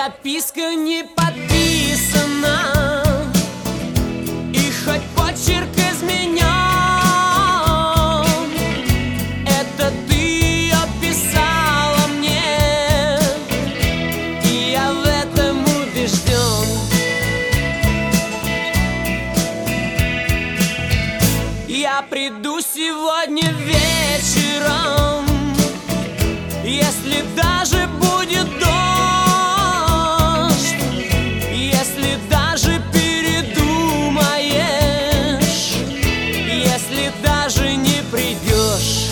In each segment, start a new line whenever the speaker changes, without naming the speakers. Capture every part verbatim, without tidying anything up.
записка не подписана, и хоть почерк изменен, это ты ее писала мне, и я в этом убежден. Я приду сегодня вечером, если даже будет дождь, если даже передумаешь, если даже не придешь.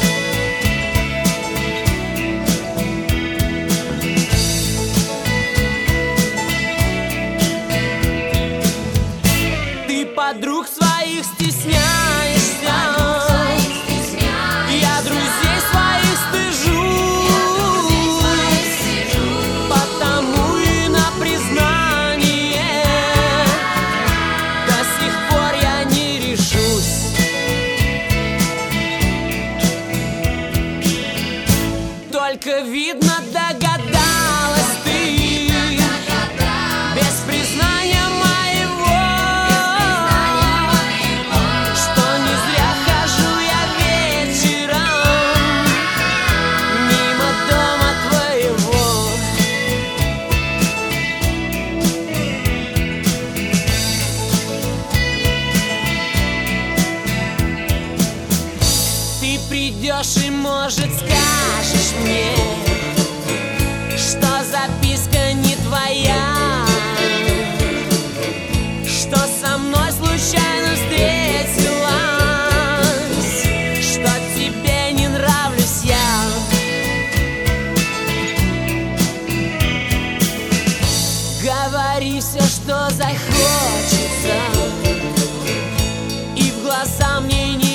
Ты подруг своих стесняешься, я друзей своих стыжусь, потому и на признание до сих пор я не решусь. Только видно, догадалась ты, без признания моего, что не зря хожу я вечером мимо дома твоего. Ты придешь и, может, скажешь мне, что записка не твоя, что со мной случайно встретилась, что тебе не нравлюсь я. Говори все, что захочется, и в глаза мне не